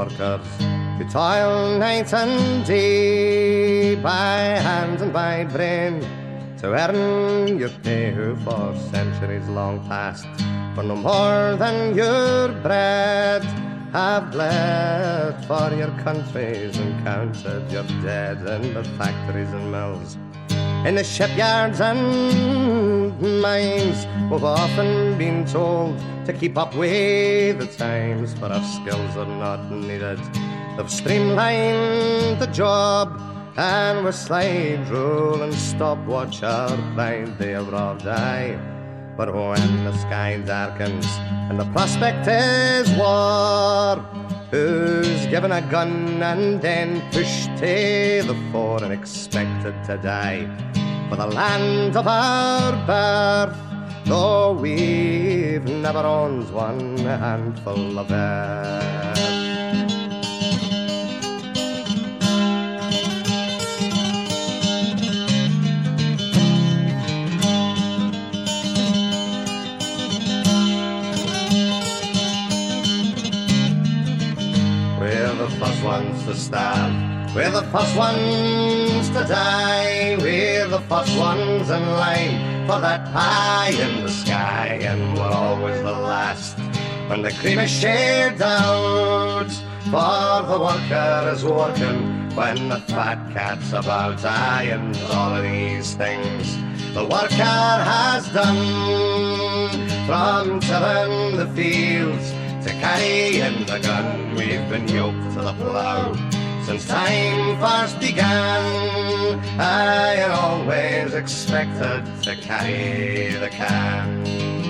workers who toil night and day by hand and by brain to earn your pay, who for centuries long past, for no more than your bread, have bled for your countries and counted your dead in the factories and mills, in the shipyards and mines. We've often been told to keep up with the times, but our skills are not needed. They've streamlined the job, and with slide rule and stopwatch our pride they have robbed. Aye, but when the sky darkens and the prospect is war, who's given a gun and then pushed to the fore and expected to die for the land of our birth, though we've never owned one handful of earth? We're the first ones to starve, we're the first ones to die, we're the first ones in line for that pie in the sky, and we're always the last when the cream is shared out, for the worker is working when the fat cat's about. Aye, and all of these things the worker has done, from tilling the fields to carrying the gun. We've been yoked to the plough since time first began, aye, and always expected to carry the can.